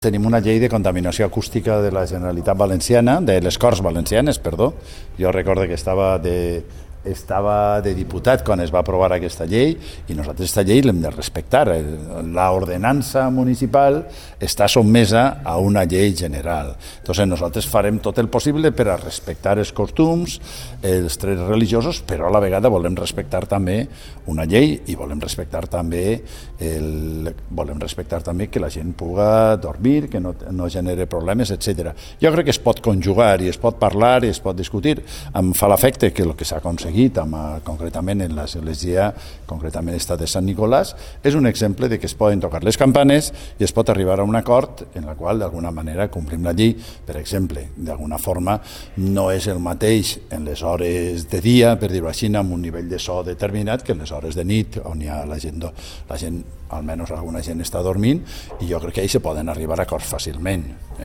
Tenim una llei de contaminació acústica de la Generalitat Valenciana, de les Corts Valencianes, perdó. Jo recordo que estava de diputat quan es va aprovar aquesta llei i nosaltres aquesta llei l'hem de respectar. L'ordenança municipal està sotmesa a una llei general. Entonces nosaltres farem tot el possible per a respectar els costums, els trets religiosos, però a la vegada volem respectar també una llei i volem respectar també que la gent puga dormir, que no genere problemes, etc. Jo crec que es pot conjugar i es pot parlar i es pot discutir. Em fa l'efecte que el que s'ha aconseguit concretament en l'església, concretament esta de Sant Nicolàs, és un exemple de que es poden tocar les campanes i es pot arribar a un acord en la qual d'alguna manera complim la llei. Per exemple, d'alguna forma no és el mateix en les hores de dia, per dir-ho així, amb un nivell de so determinat que en les hores de nit, on hi ha la gent, almenys alguna gent està dormint, i jo crec que ahí se poden arribar a acords fàcilment.